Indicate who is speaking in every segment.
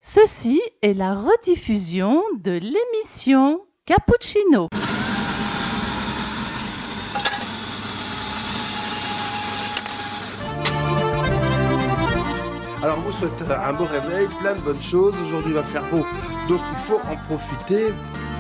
Speaker 1: Ceci est la rediffusion de l'émission Cappuccino.
Speaker 2: Alors on vous souhaite un beau réveil, plein de bonnes choses. Aujourd'hui il va faire beau, donc il faut en profiter.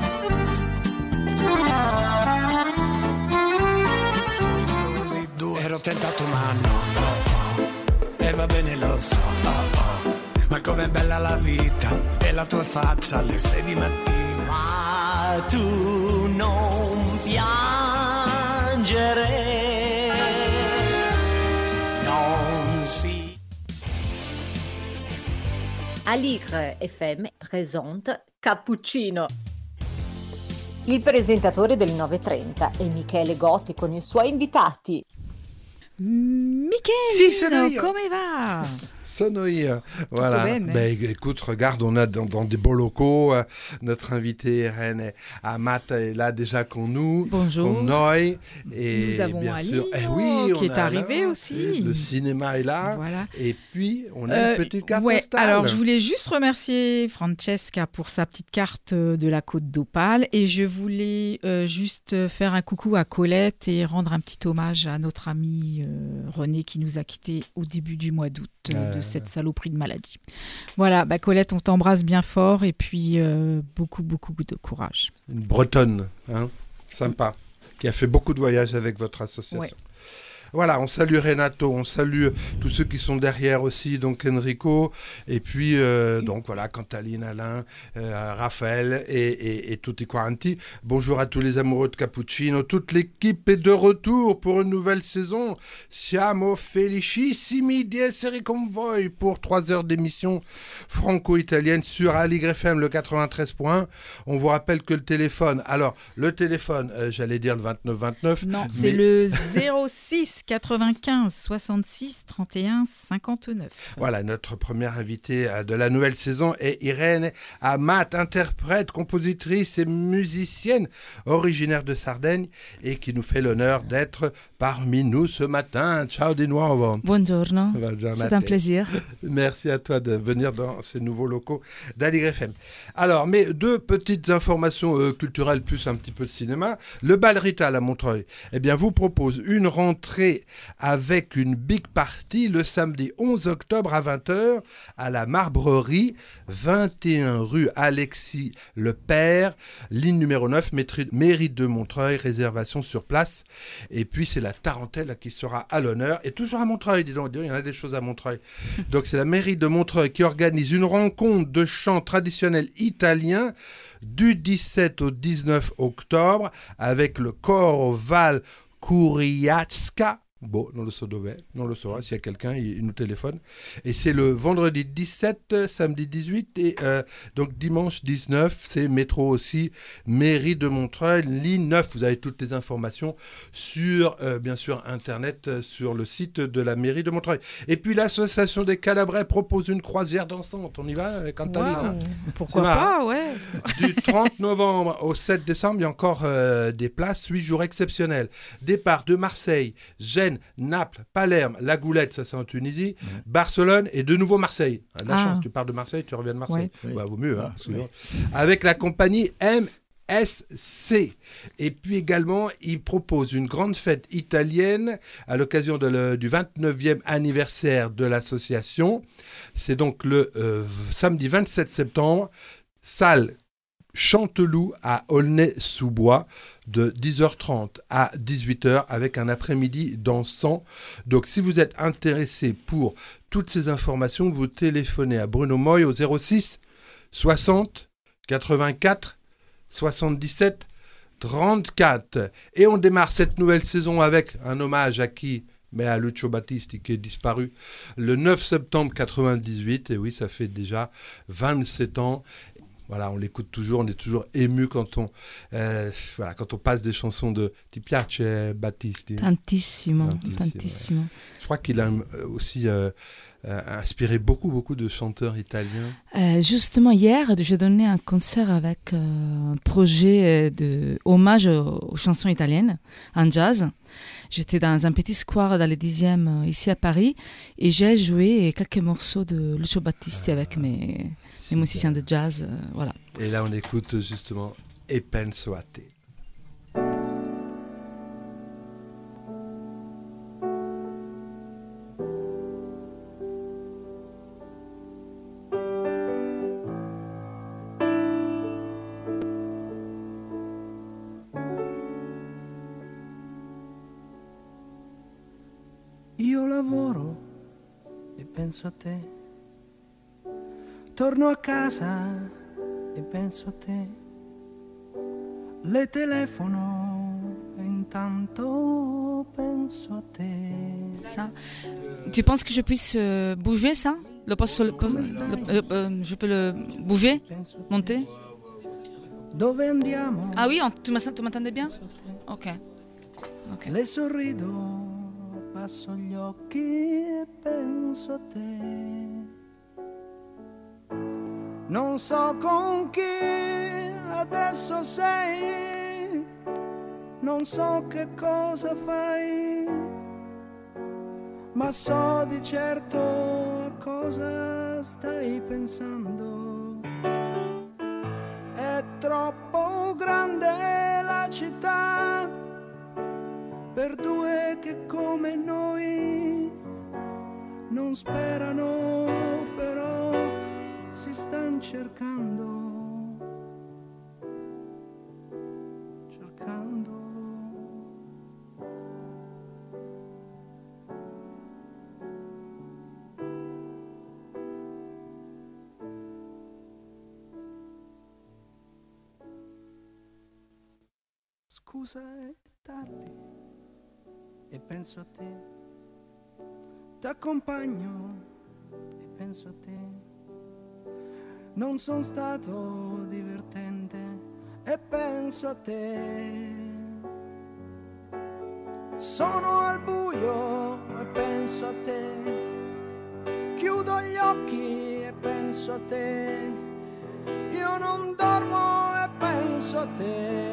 Speaker 3: Ero tentato ma no, e va bene lo so, ma com'è bella la vita e la tua faccia alle 6 di mattina.
Speaker 4: Ma tu non piangere, non si...
Speaker 5: Aligre FM présente Cappuccino. Il presentatore del 9.30 è Michele Gotti con i suoi invitati.
Speaker 6: Michele, come va?
Speaker 2: Sono io. Voilà. Écoute, regarde, on a dans des beaux locaux. Notre invité Irène Amat est là déjà con nous.
Speaker 6: Bonjour.
Speaker 2: Con noi.
Speaker 6: Et nous avons
Speaker 2: bien
Speaker 6: Ali
Speaker 2: sûr,
Speaker 6: qui est arrivé aussi.
Speaker 2: Le cinéma est là.
Speaker 6: Voilà.
Speaker 2: Et puis, on a une petite carte postale.
Speaker 6: Alors, je voulais juste remercier Francesca pour sa petite carte de la Côte d'Opale. Et je voulais juste faire un coucou à Colette et rendre un petit hommage à notre ami René qui nous a quittés au début du mois d'août de cette saloperie de maladie. Voilà, Colette, on t'embrasse bien fort et puis beaucoup de courage.
Speaker 2: Une Bretonne, hein, sympa, qui a fait beaucoup de voyages avec votre association. Ouais. Voilà, on salue Renato, on salue tous ceux qui sont derrière aussi, donc Enrico, et puis donc voilà, Cantaline, Alain, Raphaël et tutti quanti. Bonjour à tous les amoureux de Cappuccino, toute l'équipe est de retour pour une nouvelle saison. Siamo felicissimi di essere con voi pour 3 heures d'émission franco-italienne sur Aligre FM, le 93.1. On vous rappelle que le téléphone, j'allais dire le 2929.
Speaker 6: Non, c'est le 06 95 66 31 59.
Speaker 2: Voilà, notre première invitée de la nouvelle saison est Irène Amat, interprète, compositrice et musicienne originaire de Sardaigne et qui nous fait l'honneur d'être parmi nous ce matin. Ciao di nuovo.
Speaker 6: Buongiorno, c'est un plaisir.
Speaker 2: Merci à toi de venir dans ces nouveaux locaux d'Aligre FM. Alors, mais 2 petites informations culturelles plus un petit peu de cinéma. Le Bal Rital à Montreuil, vous propose une rentrée avec une big party le samedi 11 octobre à 20h à la Marbrerie, 21 rue Alexis Le Père, ligne numéro 9, mairie de Montreuil, réservation sur place. Et puis c'est la Tarentelle qui sera à l'honneur. Et toujours à Montreuil, dis donc, il y en a des choses à Montreuil. Donc c'est la mairie de Montreuil qui organise une rencontre de chant traditionnel italien du 17 au 19 octobre avec le coro Val Kuriacka. Bon, non le saura, s'il y a quelqu'un, il nous téléphone. Et c'est le vendredi 17, samedi 18 et donc dimanche 19, c'est métro aussi, mairie de Montreuil, ligne 9. Vous avez toutes les informations sur, bien sûr, Internet, sur le site de la mairie de Montreuil. Et puis l'association des Calabrais propose une croisière dansante. On y va, Cantaline?
Speaker 6: Pourquoi pas, ouais.
Speaker 2: Du 30 novembre au 7 décembre, il y a encore des places, 8 jours exceptionnels. Départ de Marseille, Gênes, Naples, Palerme, La Goulette, ça c'est en Tunisie, Barcelone et de nouveau Marseille. La chance, tu pars de Marseille, tu reviens de Marseille.
Speaker 6: Oui.
Speaker 2: Vaut mieux, hein, avec la compagnie MSC. Et puis également, il propose une grande fête italienne à l'occasion du 29e anniversaire de l'association. C'est donc le samedi 27 septembre, salle Chanteloup à Aulnay-sous-Bois de 10h30 à 18h avec un après-midi dansant. Donc si vous êtes intéressé pour toutes ces informations, vous téléphonez à Bruno Moy au 06 60 84 77 34. Et on démarre cette nouvelle saison avec un hommage à qui ? Mais à Lucio Battisti qui est disparu le 9 septembre 98. Et oui, ça fait déjà 27 ans. Voilà, on l'écoute toujours, on est toujours ému quand on passe des chansons de Ti piace Battisti?
Speaker 6: Tantissimo.
Speaker 2: Ouais. Je crois qu'il a aussi inspiré beaucoup de chanteurs italiens.
Speaker 6: Justement, hier, j'ai donné un concert avec un projet de hommage aux chansons italiennes, en jazz. J'étais dans un petit square dans le 10e ici à Paris et j'ai joué quelques morceaux de Lucio Battisti avec mes les musiciens de jazz, voilà.
Speaker 2: Et là, on écoute justement E penso a te.
Speaker 7: Io lavoro e penso a te, torno a casa e penso a te, le telefono e intanto penso a te.
Speaker 6: Ça. Tu penses que je puisse bouger ça? Je peux le bouger, monter?
Speaker 7: Dove andiamo?
Speaker 6: Ah oui, tu m'entendais bien? Ok.
Speaker 7: Le sorrido, passo gli occhi e penso a te. Non so con chi adesso sei, non so che cosa fai, ma so di certo a cosa stai pensando. È troppo grande la città per due che come noi non sperano, però si stanno cercando. Scusa, è tardi e penso a te, t'accompagno e penso a te, non sono stato divertente e penso a te, sono al buio e penso a te, chiudo gli occhi e penso a te, io non dormo e penso a te.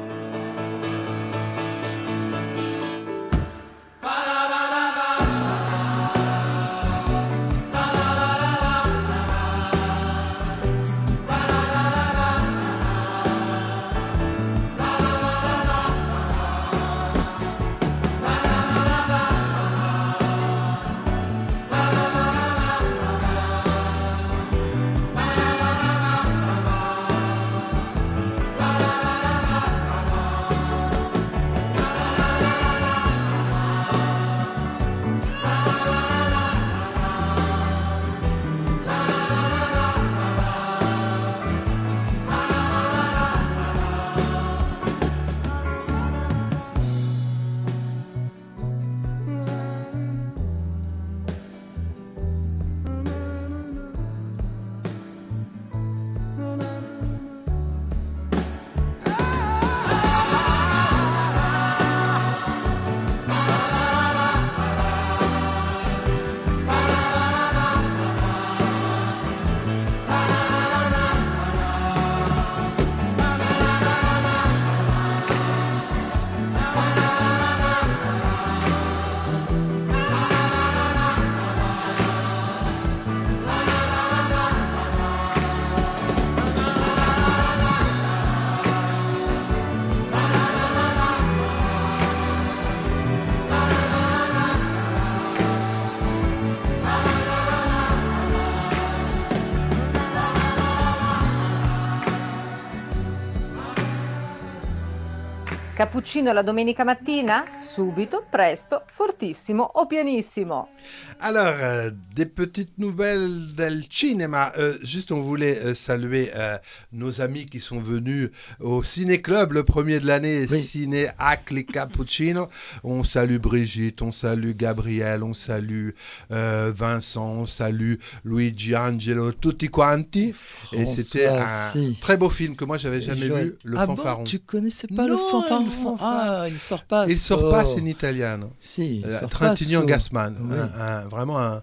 Speaker 5: Cappuccino la domenica mattina? Subito, presto, fortissimo o pianissimo.
Speaker 2: Alors, des petites nouvelles del cinéma. Juste, on voulait saluer nos amis qui sont venus au Ciné-Club, le premier de l'année, oui. Ciné Acli Cappuccino. On salue Brigitte, on salue Gabriel, on salue Vincent, on salue Luigi, Angelo, tutti quanti. François, et c'était un très beau film que moi, j'avais jamais vu, Le Fanfaron.
Speaker 8: Bon, tu connaissais pas Le Fanfaron?
Speaker 2: Ah, il sort pas in italiano.
Speaker 8: Si,
Speaker 2: Trintignant Gassman, oui. Vraiment un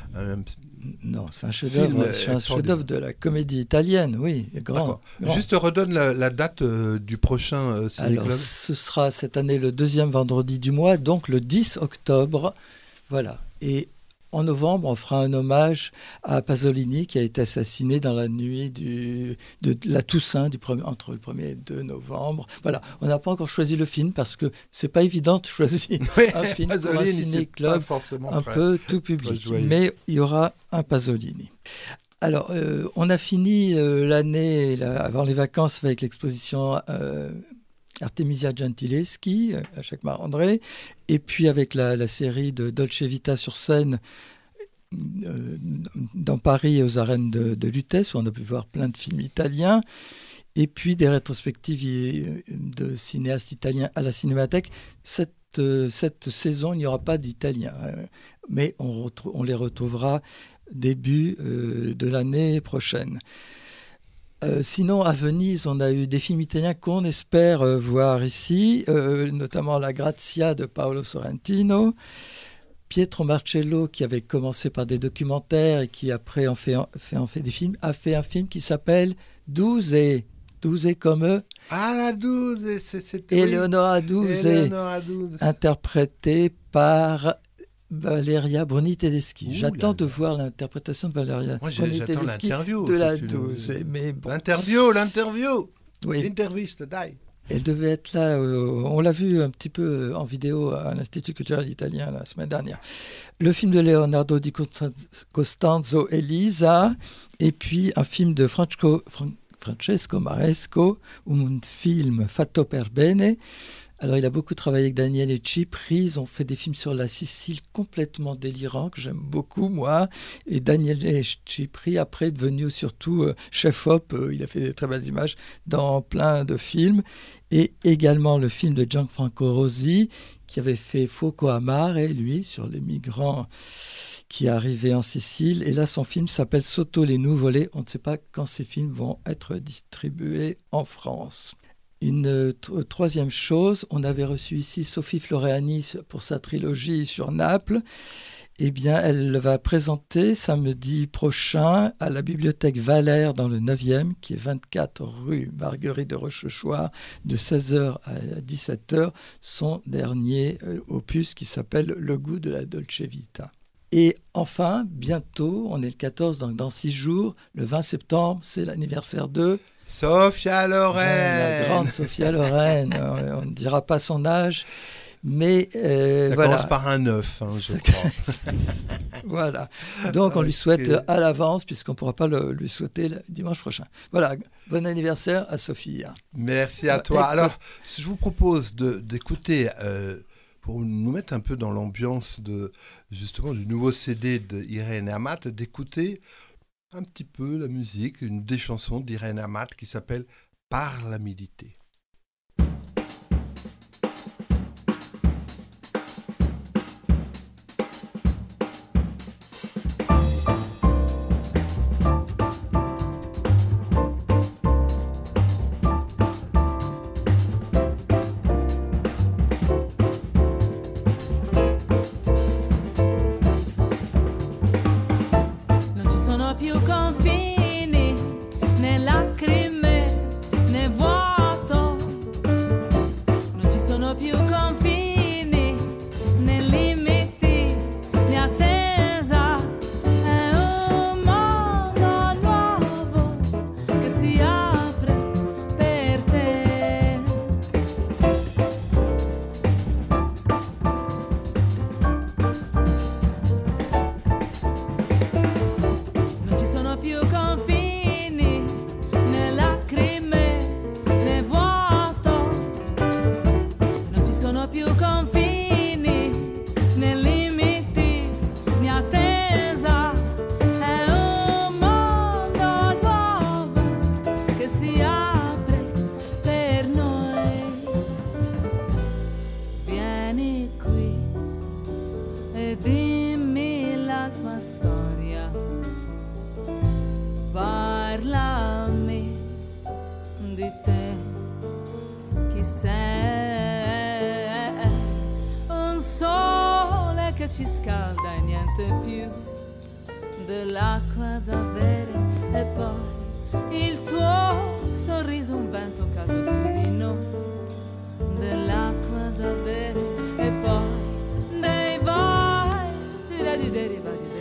Speaker 8: non, c'est un chef-d'œuvre de la comédie italienne, oui, grand.
Speaker 2: Bon. Juste redonne la date du prochain Ciné-Club.
Speaker 8: Alors, ce sera cette année le 2e vendredi du mois, donc le 10 octobre. Voilà. Et en novembre, on fera un hommage à Pasolini qui a été assassiné dans la nuit de la Toussaint entre le 1er et le 2 novembre. Voilà, on n'a pas encore choisi le film parce que c'est pas évident de choisir un film pour un ciné-club un peu tout public. Mais il y aura un Pasolini. Alors, on a fini l'année avant les vacances avec l'exposition Artemisia Gentileschi à Jacques-Marandré, et puis avec la série de Dolce Vita sur scène dans Paris et aux arènes de Lutèce, où on a pu voir plein de films italiens, et puis des rétrospectives de cinéastes italiens à la Cinémathèque. Cette saison, il n'y aura pas d'Italiens, mais on les retrouvera début de l'année prochaine. Sinon, à Venise, on a eu des films italiens qu'on espère voir ici, notamment La Grazia de Paolo Sorrentino, Pietro Marcello, qui avait commencé par des documentaires et qui après en fait des films, a fait un film qui s'appelle Douze comme eux.
Speaker 2: Ah, la Douze, c'était
Speaker 8: Eleonora Douze, interprétée par Valeria Bruni Tedeschi. J'attends de voir l'interprétation de Valeria Bruni Tedeschi de la Douze. Mais bon.
Speaker 2: L'interview.
Speaker 8: Oui.
Speaker 2: L'interviste, dai.
Speaker 8: Elle devait être là, on l'a vu un petit peu en vidéo à l'Institut culturel italien la semaine dernière. Le film de Leonardo di Costanzo, Elisa, et puis un film de Francesco Maresco, un film fatto per bene. Alors, il a beaucoup travaillé avec Daniele Cipri. Ils ont fait des films sur la Sicile complètement délirants, que j'aime beaucoup, moi. Et Daniele Cipri, après, est devenu surtout chef-op. Il a fait des très belles images dans plein de films. Et également le film de Gianfranco Rosi, qui avait fait Fuoco a Mare, lui, sur les migrants qui arrivaient en Sicile. Et là, son film s'appelle Sotto le nuvole. On ne sait pas quand ces films vont être distribués en France. Une troisième chose, on avait reçu ici Sophie Floreani pour sa trilogie sur Naples. Eh bien, elle va présenter samedi prochain à la bibliothèque Valère dans le 9e, qui est 24 rue Marguerite de Rochechouart, de 16h à 17h, son dernier opus qui s'appelle Le goût de la Dolce Vita. Et enfin, bientôt, on est le 14, donc dans 6 jours, le 20 septembre, c'est l'anniversaire de
Speaker 2: Sophia Loren.
Speaker 8: La grande Sophia Loren. On ne dira pas son âge, mais
Speaker 2: ça
Speaker 8: voilà.
Speaker 2: commence par un 9, je crois.
Speaker 8: Voilà. Donc, on lui souhaite à l'avance, puisqu'on ne pourra pas lui souhaiter le dimanche prochain. Voilà. Bon anniversaire à Sophie.
Speaker 2: Merci à toi. Alors, je vous propose d'écouter, pour nous mettre un peu dans l'ambiance justement du nouveau CD d'Irène Amat, d'écouter un petit peu la musique, une des chansons d'Irène Amat qui s'appelle « Parlamidité ».
Speaker 9: Ci scalda e niente più dell'acqua da bere e poi il tuo sorriso, un vento caldo su di noi, dell'acqua da bere e poi dei vai, direi di derivare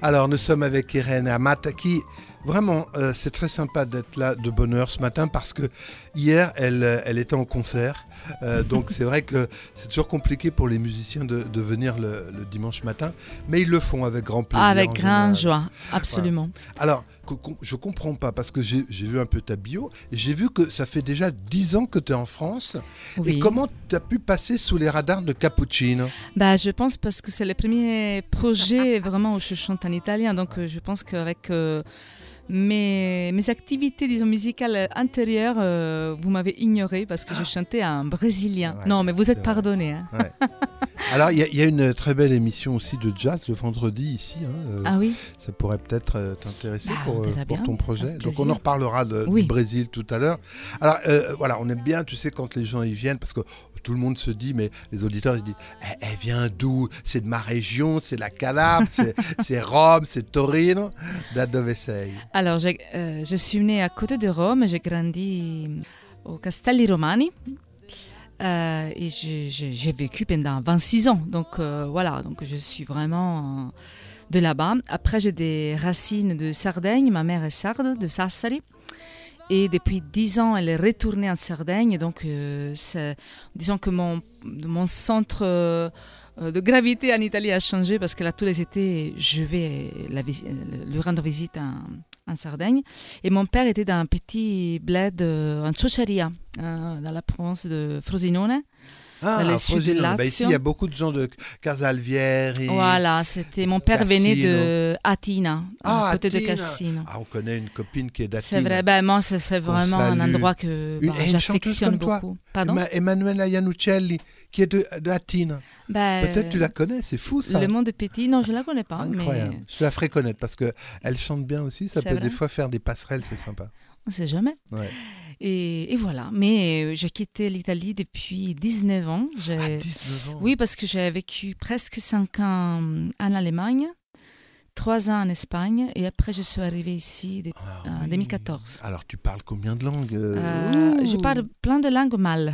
Speaker 2: Alors, nous sommes avec Irène Amat qui, vraiment, c'est très sympa d'être là de bonne heure ce matin parce que hier, elle était en concert. Donc, c'est vrai que c'est toujours compliqué pour les musiciens de venir le dimanche matin, mais ils le font avec grand plaisir.
Speaker 6: Avec grande joie, absolument.
Speaker 2: Voilà. Alors, je comprends pas parce que j'ai vu un peu ta bio et j'ai vu que ça fait déjà 10 ans que tu es en France.
Speaker 6: Oui.
Speaker 2: Et comment tu as pu passer sous les radars de Cappuccino?
Speaker 6: Je pense parce que c'est le premier projet vraiment où je chante en italien. Donc je pense qu'avec mes activités, disons, musicales antérieures, vous m'avez ignoré parce que je chantais en brésilien.
Speaker 2: Ouais,
Speaker 6: non, mais vous êtes
Speaker 2: vrai.
Speaker 6: pardonné. Hein.
Speaker 2: Ouais. Alors, il y a une très belle émission aussi de jazz le vendredi ici.
Speaker 6: Ah oui.
Speaker 2: Ça pourrait peut-être t'intéresser pour
Speaker 6: bien,
Speaker 2: ton projet.
Speaker 6: avec
Speaker 2: Donc,
Speaker 6: plaisir.
Speaker 2: on en reparlera du Brésil tout à l'heure. Alors, voilà, on aime bien, tu sais, quand les gens y viennent, parce que tout le monde se dit, mais les auditeurs, ils se disent, elle vient d'où? C'est de ma région, c'est la Calabre, c'est Rome, c'est Torino. Da dove sei?
Speaker 6: Alors, je suis née à côté de Rome, j'ai grandi au Castelli Romani. Et j'ai vécu pendant 26 ans. Donc voilà, donc je suis vraiment de là-bas. Après, j'ai des racines de Sardaigne. Ma mère est sarde, de Sassari. Et depuis 10 ans, elle est retournée en Sardaigne. Donc, disons que mon centre de gravité en Italie a changé parce que là, tous les étés, je vais lui rendre visite en Sardaigne. Et mon père était dans un petit bled en Ciociaria, dans la province de Frosinone, dans le sud de Lazio.
Speaker 2: Ici, il y a beaucoup de gens de Casalvieri.
Speaker 6: Voilà, mon père venait de Atina, à côté de
Speaker 2: Atina.
Speaker 6: Cassino.
Speaker 2: Ah, on connaît une copine qui est d'Atina.
Speaker 6: C'est vrai, moi, c'est vraiment un endroit que j'affectionne beaucoup. Pardon?
Speaker 2: Emanuela Iannuccelli, qui est de Atina. Peut-être tu la connais, c'est fou ça.
Speaker 6: Le monde est petit, non, je ne la connais pas.
Speaker 2: Incroyable.
Speaker 6: Mais...
Speaker 2: Je la ferai connaître parce qu'elle chante bien aussi, ça peut des fois faire des passerelles, c'est sympa.
Speaker 6: On ne sait jamais.
Speaker 2: Ouais.
Speaker 6: Et voilà, mais j'ai quitté l'Italie depuis 19 ans.
Speaker 2: 19 ans.
Speaker 6: Oui, parce que j'ai vécu presque 5 ans en Allemagne, 3 ans en Espagne, et après je suis arrivée ici en 2014.
Speaker 2: Alors tu parles combien de langues
Speaker 6: Je parle plein de langues mal.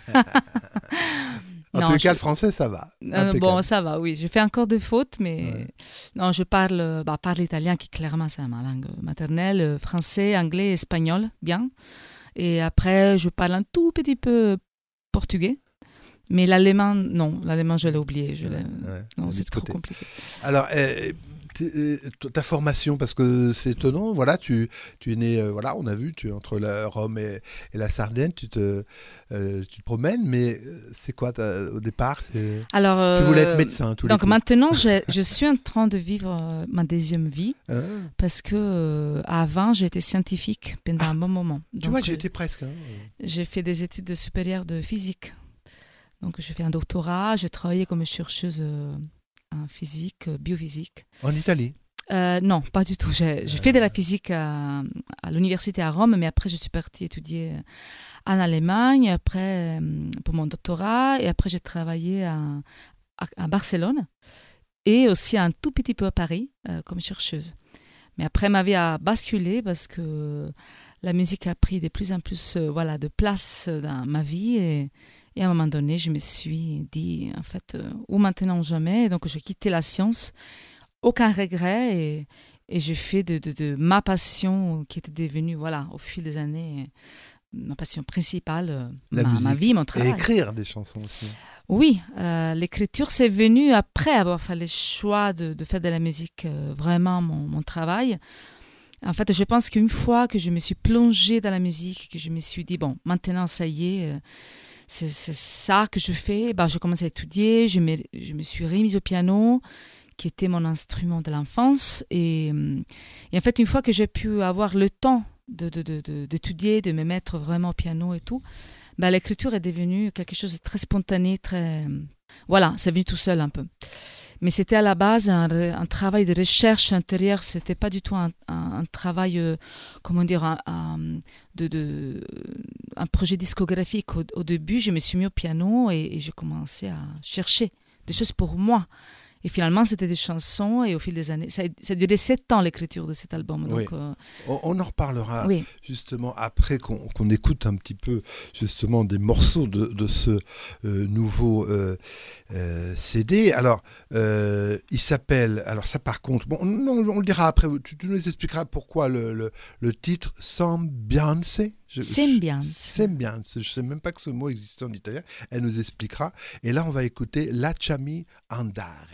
Speaker 2: En tous les cas, le français, ça va.
Speaker 6: Bon, ça va, oui. Je fais encore des fautes, mais non, je parle italien, qui clairement, c'est ma langue maternelle, français, anglais, espagnol, bien. Et après, je parle un tout petit peu portugais. Mais l'allemand, non. L'allemand, je l'ai oublié. Non, c'est trop compliqué.
Speaker 2: Alors, ta formation, parce que c'est étonnant, voilà, tu es né, voilà, on a vu, tu es entre la Rome et la Sardaigne, tu te promènes, mais c'est quoi au départ?
Speaker 6: Alors,
Speaker 2: tu voulais être médecin,
Speaker 6: donc maintenant, je suis en train de vivre ma deuxième vie, parce que avant, j'étais scientifique pendant un bon moment.
Speaker 2: Tu vois, j'étais presque.
Speaker 6: J'ai fait des études supérieures de physique. Donc, j'ai fait un doctorat, j'ai travaillé comme chercheuse en physique, biophysique.
Speaker 2: En Italie?
Speaker 6: Non, pas du tout. J'ai fait de la physique à l'université à Rome, mais après, je suis partie étudier en Allemagne, après, pour mon doctorat, et après, j'ai travaillé à Barcelone, et aussi un tout petit peu à Paris, comme chercheuse. Mais après, ma vie a basculé parce que la musique a pris de plus en plus de place dans ma vie, et à un moment donné, je me suis dit, en fait, ou maintenant ou jamais. Et donc, j'ai quitté la science, aucun regret, et j'ai fait de ma passion, qui était devenue, au fil des années, ma passion principale, ma vie, mon travail.
Speaker 2: Et écrire des chansons aussi.
Speaker 6: Oui, l'écriture, c'est venu après avoir fait le choix de faire de la musique vraiment mon travail. En fait, je pense qu'une fois que je me suis plongée dans la musique, que je me suis dit, bon, maintenant, ça y est... c'est ça que je fais. Je commence à étudier, je me suis remise au piano, qui était mon instrument de l'enfance. Et en fait, une fois que j'ai pu avoir le temps d'étudier, de me mettre vraiment au piano et tout, l'écriture est devenue quelque chose de très spontané, c'est venu tout seul un peu. Mais c'était à la base un travail de recherche intérieure, c'était pas du tout un travail, un projet discographique. Au début, je me suis mis au piano et j'ai commencé à chercher des choses pour moi. Et finalement, c'était des chansons et au fil des années, ça a duré 7 ans l'écriture de cet album. Donc,
Speaker 2: on en reparlera
Speaker 6: oui.
Speaker 2: justement après qu'on écoute un petit peu justement des morceaux de ce nouveau CD. Alors, il s'appelle, alors ça par contre, bon, non, on le dira après, tu nous expliqueras pourquoi le titre Sembiance. Sembiance, je ne sais même pas que ce mot existait en italien, elle nous expliquera. Et là, on va écouter Lasciami andare.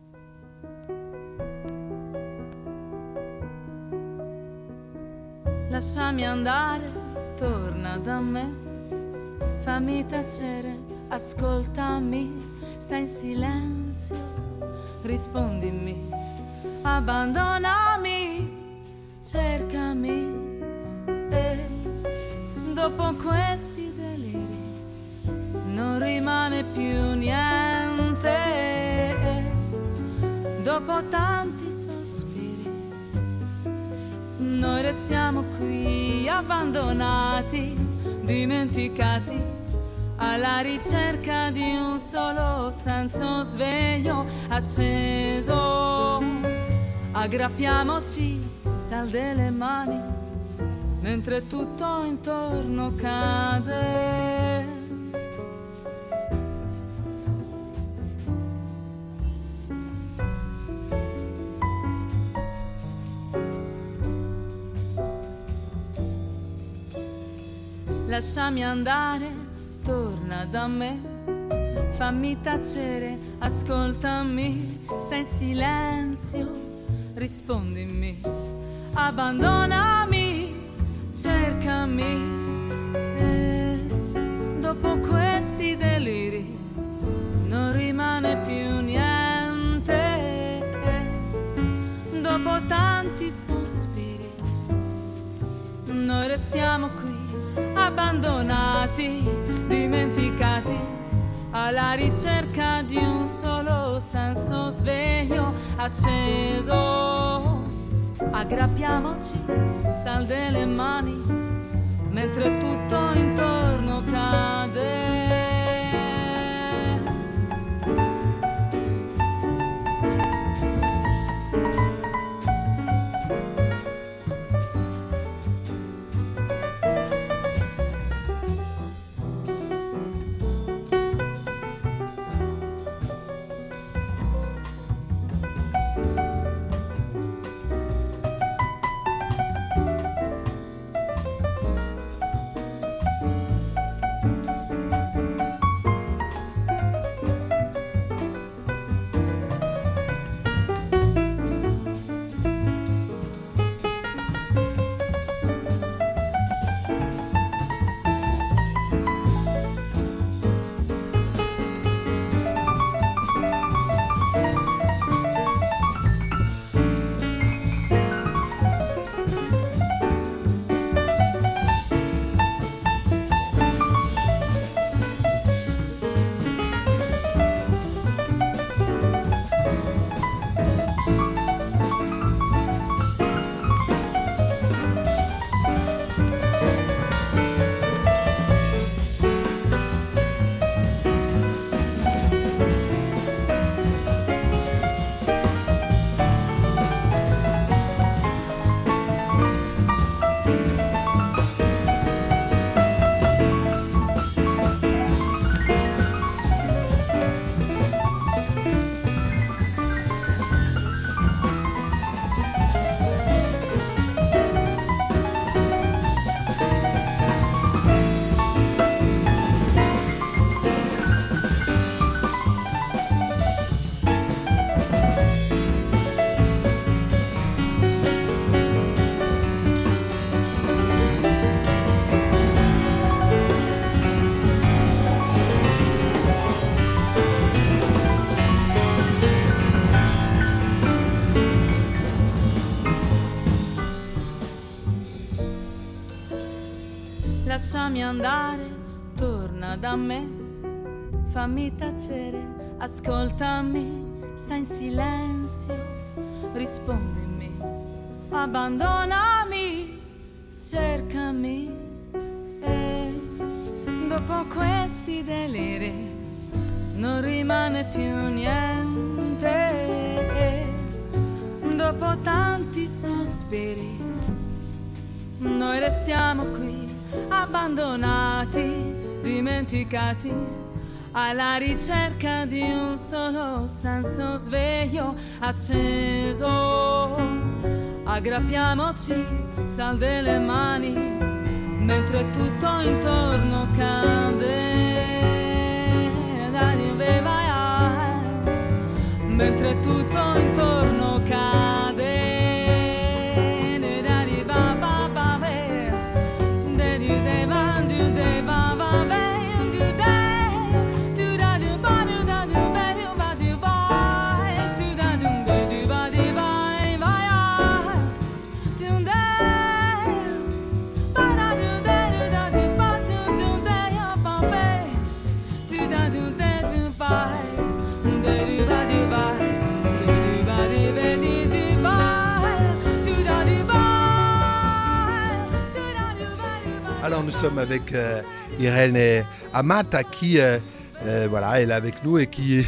Speaker 9: Lasciami andare, torna da me, fammi tacere, ascoltami, stai in silenzio, rispondimi, abbandonami, cercami e dopo questi deliri non rimane più niente e dopo tanti noi restiamo qui abbandonati, dimenticati, alla ricerca di un solo senso sveglio acceso. Aggrappiamoci, salde le mani, mentre tutto intorno cade. Lasciami andare, torna da me, fammi tacere, ascoltami, stai in silenzio, rispondimi, abbandonami, cercami e dopo questi deliri non rimane più niente e dopo tanti sospiri noi restiamo qui abbandonati, dimenticati, alla ricerca di un solo senso sveglio acceso. Aggrappiamoci, salde le mani, mentre tutto intorno cade. Lasciami andare, torna da me, fammi tacere, ascoltami, stai in silenzio, rispondimi, abbandonami, cercami e dopo questi deliri non rimane più niente. dopo tanti sospiri, noi restiamo qui, abbandonati, dimenticati, alla ricerca di un solo senso sveglio acceso. Aggrappiamoci, salde le mani, mentre tutto intorno cade. Mentre tutto intorno cade.
Speaker 2: Alors nous sommes avec Irène Amata qui voilà, elle est avec nous et qui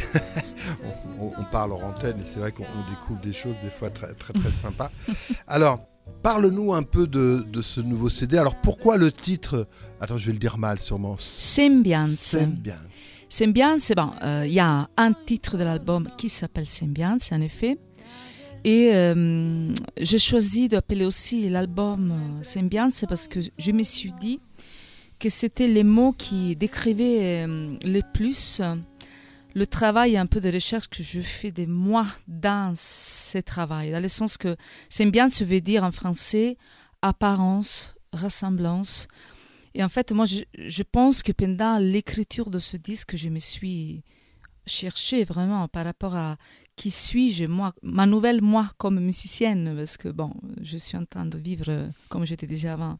Speaker 2: on parle en antenne et c'est vrai qu'on découvre des choses des fois très très très sympas. Alors parle-nous un peu de ce nouveau CD. Alors pourquoi le titre, attends je vais le dire mal sûrement,
Speaker 6: Sembianze.
Speaker 2: Sembianze,
Speaker 6: bon, y a un titre de l'album qui s'appelle Sembianze en effet. Et j'ai choisi d'appeler aussi l'album Sembianze parce que je me suis dit que c'était les mots qui décrivaient le plus le travail et un peu de recherche que je fais des mois dans ce travail. Dans le sens que Sembianze veut dire en français apparence, ressemblance. Et en fait, moi, je pense que pendant l'écriture de ce disque, je me suis cherchée vraiment par rapport à qui suis-je, moi, ma nouvelle moi comme musicienne, parce que bon, je suis en train de vivre, comme je te disais avant,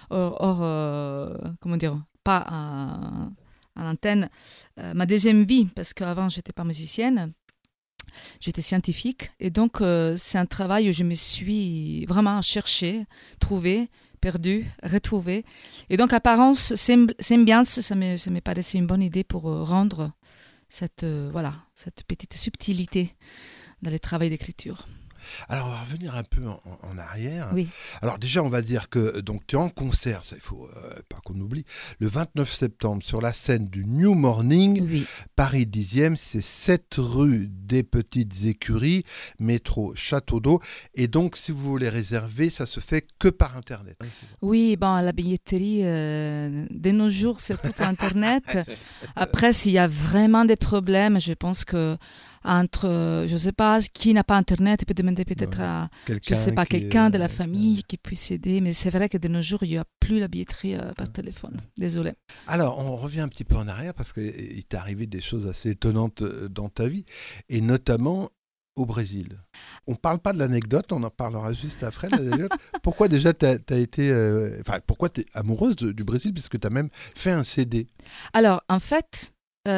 Speaker 6: comment dire, pas à l'antenne, ma deuxième vie, parce qu'avant, je n'étais pas musicienne, j'étais scientifique, et donc c'est un travail où je me suis vraiment cherchée, trouvée, perdue, retrouvée, et donc apparence, sembianze, ça me paraissait une bonne idée pour rendre cette petite subtilité dans le travail d'écriture.
Speaker 2: Alors, on va revenir un peu en arrière.
Speaker 6: Oui.
Speaker 2: Alors déjà, on va dire que donc, tu es en concert, ça, il ne faut pas qu'on oublie, le 29 septembre sur la scène du New Morning,
Speaker 6: oui.
Speaker 2: Paris 10e, c'est 7 rue des Petites Écuries, métro Château d'Eau. Et donc, si vous voulez réserver, ça se fait que par Internet. Hein,
Speaker 6: oui, bon, la billetterie, de nos jours, c'est tout Internet. Après, s'il y a vraiment des problèmes, je pense que entre, je ne sais pas, qui n'a pas Internet, peut demander peut-être à, je sais pas, quelqu'un de la famille qui puisse aider. Mais c'est vrai que de nos jours, il n'y a plus la billetterie par téléphone. Désolé.
Speaker 2: Alors, on revient un petit peu en arrière parce qu'il t'est arrivé des choses assez étonnantes dans ta vie, et notamment au Brésil. On ne parle pas de l'anecdote, on en parlera juste après. L'anecdote. Pourquoi déjà tu as été... pourquoi tu es amoureuse du Brésil puisque tu as même fait un CD?
Speaker 6: Alors, en fait...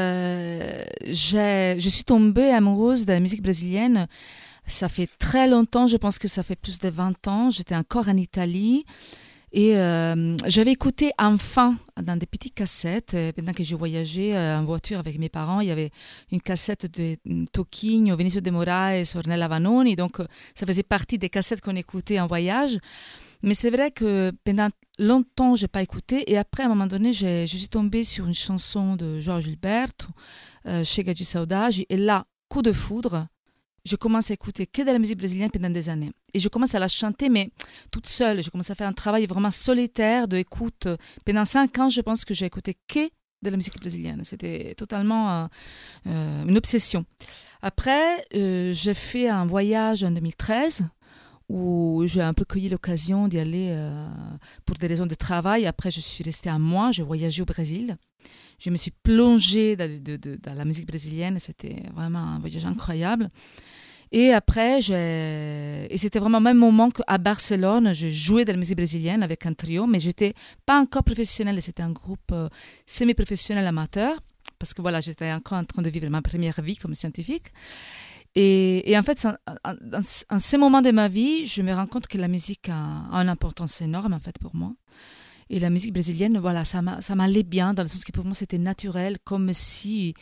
Speaker 6: je suis tombée amoureuse de la musique brésilienne. Ça fait très longtemps, je pense que ça fait plus de 20 ans. J'étais encore en Italie et j'avais écouté enfin dans des petites cassettes. Pendant que je voyageais en voiture avec mes parents, il y avait une cassette de Toquinho, Vinícius de Moraes, Ornella Vanoni. Donc ça faisait partie des cassettes qu'on écoutait en voyage. Mais c'est vrai que pendant longtemps, je n'ai pas écouté. Et après, à un moment donné, je suis tombée sur une chanson de Jorge Gilberto, Chega de Saudade. Et là, coup de foudre, je commence à écouter que de la musique brésilienne pendant des années. Et je commence à la chanter, mais toute seule. Je commence à faire un travail vraiment solitaire d'écoute. Pendant 5 ans, je pense que j'ai écouté que de la musique brésilienne. C'était totalement une obsession. Après, j'ai fait un voyage en 2013 où j'ai un peu cueilli l'occasion d'y aller pour des raisons de travail. Après, je suis restée un mois, j'ai voyagé au Brésil. Je me suis plongée dans la musique brésilienne. C'était vraiment un voyage incroyable. Et après, et c'était vraiment le même moment qu'à Barcelone, je jouais de la musique brésilienne avec un trio, mais je n'étais pas encore professionnelle. C'était un groupe semi-professionnel amateur, parce que voilà, j'étais encore en train de vivre ma première vie comme scientifique. Et en fait, en ce moment de ma vie, je me rends compte que la musique a une importance énorme en fait pour moi. Et la musique brésilienne, voilà, ça m'allait bien, dans le sens que pour moi, c'était naturel, comme si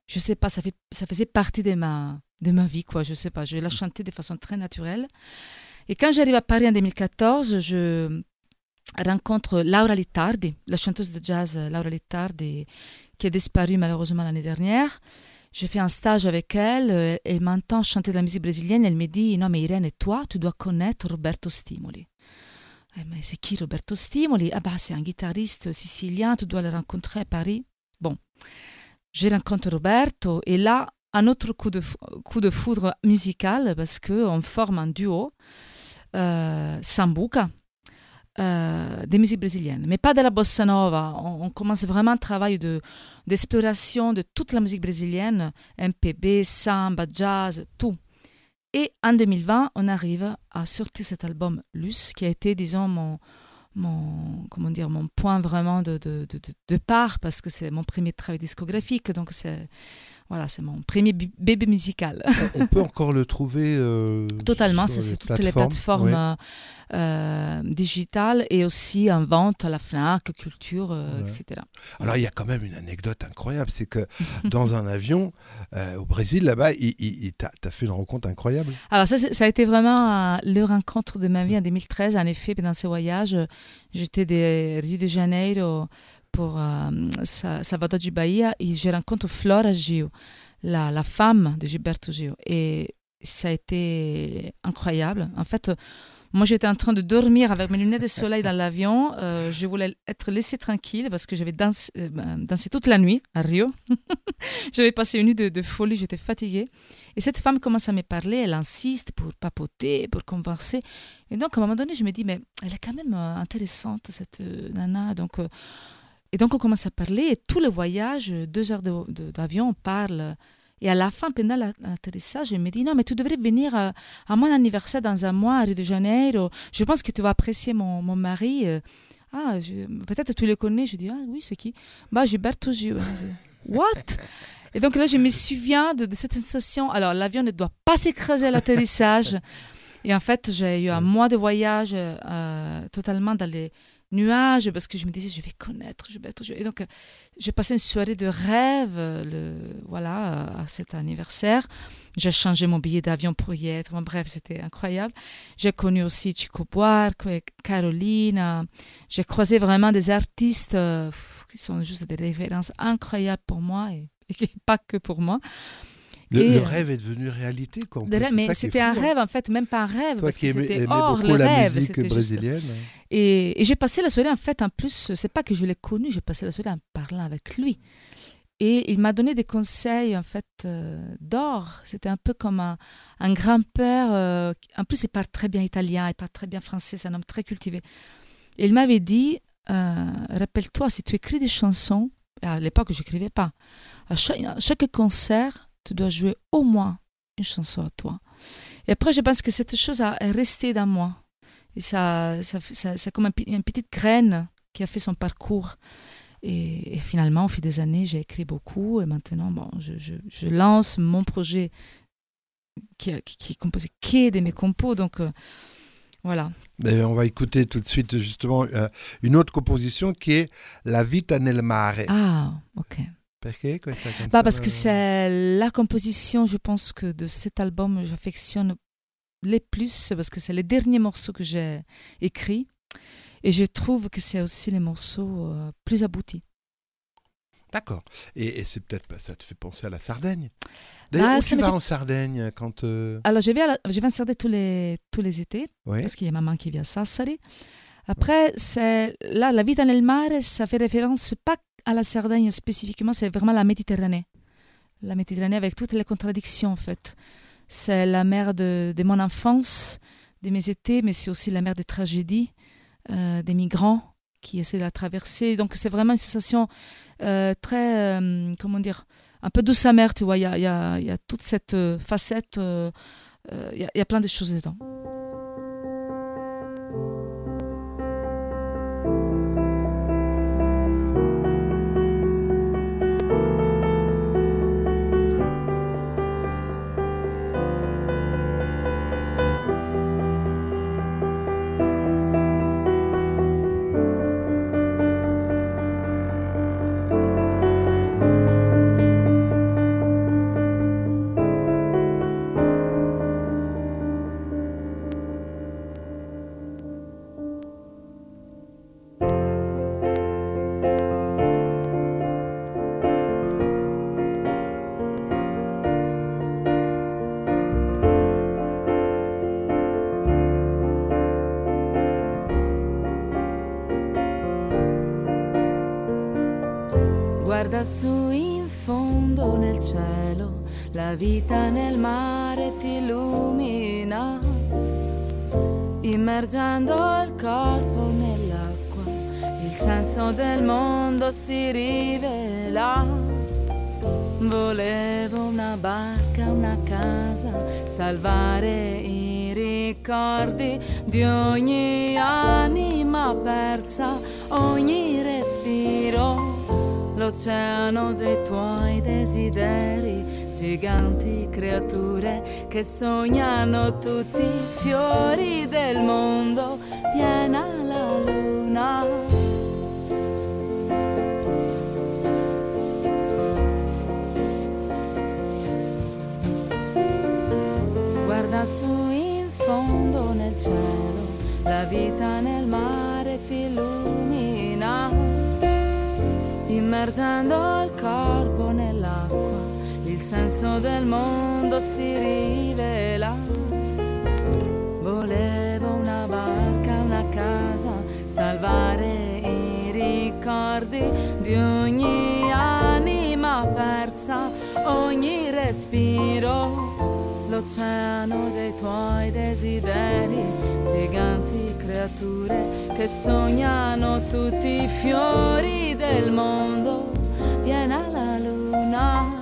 Speaker 6: je sais pas, ça faisait partie de ma vie, quoi. Je sais pas, je la chantais de façon très naturelle. Et quand j'arrive à Paris en 2014, je rencontre Laura Littardi, la chanteuse de jazz Laura Littardi, qui est disparue malheureusement l'année dernière. J'ai fait un stage avec elle, elle m'entend chanter de la musique brésilienne, elle me dit « Non mais Irène, et toi, tu dois connaître Roberto Stimoli. » Mais c'est qui Roberto Stimoli? Ah bah c'est un guitariste sicilien, tu dois le rencontrer à Paris. Bon, je rencontre Roberto et là, un autre coup de foudre musical parce qu'on forme un duo, Sambuca, des musiques brésiliennes, mais pas de la bossa nova. On commence vraiment un travail d'exploration de toute la musique brésilienne, MPB, samba, jazz, tout. Et en 2020, on arrive à sortir cet album Luce, qui a été, disons, mon point vraiment de départ, parce que c'est mon premier travail discographique, donc c'est mon premier bébé musical.
Speaker 2: On peut encore le trouver
Speaker 6: totalement, c'est sur toutes les plateformes digitales et aussi en vente à la Fnac, Culture, etc.
Speaker 2: Alors il y a quand même une anecdote incroyable, c'est que dans un avion au Brésil, là-bas, t'as fait une rencontre incroyable.
Speaker 6: Alors ça a été vraiment le rencontre de ma vie en 2013. En effet, pendant ce voyage, j'étais de Rio de Janeiro pour Salvador de Bahia et je rencontre Flora Gil, la femme de Gilberto Gil. Et ça a été incroyable. En fait, moi, j'étais en train de dormir avec mes lunettes de soleil dans l'avion. Je voulais être laissée tranquille parce que j'avais dansé toute la nuit à Rio. J'avais passé une nuit de folie, j'étais fatiguée. Et cette femme commence à me parler, elle insiste pour papoter, pour converser. Et donc, à un moment donné, je me dis, mais elle est quand même intéressante, cette nana. Et donc, on commence à parler. Et tout le voyage, 2 heures d'avion, on parle. Et à la fin, pendant l'atterrissage, elle me dit, non, mais tu devrais venir à mon anniversaire dans un mois à Rio de Janeiro. Je pense que tu vas apprécier mon mari. Peut-être tu le connais. Je dis, ah oui, c'est qui? Gilberto Gil. What? Et donc là, je me souviens de cette sensation. Alors, l'avion ne doit pas s'écraser à l'atterrissage. Et en fait, j'ai eu un mois de voyage totalement dans les nuages parce que je me disais, je vais connaître Gilberto Gil. Et donc, j'ai passé une soirée de rêve à cet anniversaire. J'ai changé mon billet d'avion pour y être. Bref, c'était incroyable. J'ai connu aussi Chico Buarque, Carolina. J'ai croisé vraiment des artistes qui sont juste des références incroyables pour moi et pas que pour moi.
Speaker 2: Le rêve est devenu réalité, quoi.
Speaker 6: Mais c'était un rêve, en fait, même pas un rêve.
Speaker 2: Toi
Speaker 6: parce
Speaker 2: qui
Speaker 6: que c'était
Speaker 2: aimais
Speaker 6: hors
Speaker 2: beaucoup
Speaker 6: le
Speaker 2: la
Speaker 6: rêve.
Speaker 2: musique brésilienne.
Speaker 6: Et j'ai passé la soirée, en fait, en plus, c'est pas que je l'ai connu, j'ai passé la soirée en parlant avec lui. Et il m'a donné des conseils, en fait, d'or. C'était un peu comme un grand-père. En plus, il parle très bien italien, il parle très bien français, c'est un homme très cultivé. Et il m'avait dit, rappelle-toi, si tu écris des chansons, à l'époque, je n'écrivais pas, à chaque concert, tu dois jouer au moins une chanson à toi. Et après, je pense que cette chose est restée dans moi. Et ça comme une petite graine qui a fait son parcours. Et finalement, au fil des années, j'ai écrit beaucoup. Et maintenant, je lance mon projet qui est composé que de mes compos. Donc, voilà.
Speaker 2: Mais on va écouter tout de suite, justement, une autre composition qui est La Vita nel Mare.
Speaker 6: Ah, ok. Parce que c'est la composition, je pense, que de cet album, j'affectionne les plus, parce que c'est le dernier morceau que j'ai écrit. Et je trouve que c'est aussi les morceaux plus aboutis.
Speaker 2: D'accord. Et c'est peut-être, ça te fait penser à la Sardaigne. D'ailleurs, où tu vas en Sardaigne quand...
Speaker 6: Alors, je vais en Sardaigne tous les étés, parce qu'il y a maman qui vient à Sassari. Après, La Vita nel Mare, ça fait référence pas à la Sardaigne spécifiquement, c'est vraiment la Méditerranée. La Méditerranée avec toutes les contradictions, en fait. C'est la mer de mon enfance, de mes étés, mais c'est aussi la mer des tragédies, des migrants qui essaient de la traverser. Donc, c'est vraiment une sensation très, un peu douce amère, tu vois. Il y a toute cette facette, il y a plein de choses dedans.
Speaker 9: Guarda su in fondo nel cielo, la vita nel mare ti illumina, immergendo il corpo nell'acqua, il senso del mondo si rivela. Volevo una barca, una casa, salvare i ricordi di ogni anima persa, ogni respiro, l'oceano dei tuoi desideri, giganti creature che sognano tutti i fiori del mondo, piena la luna. Guarda su in fondo nel cielo, la vita nel mare ti illumina, immergendo il corpo nell'acqua, il senso del mondo si rivela. Volevo una barca, una casa, salvare i ricordi di ogni anima persa, ogni respiro, l'oceano dei tuoi desideri, giganti creature che sognano tutti i fiori del mondo, piena la luna.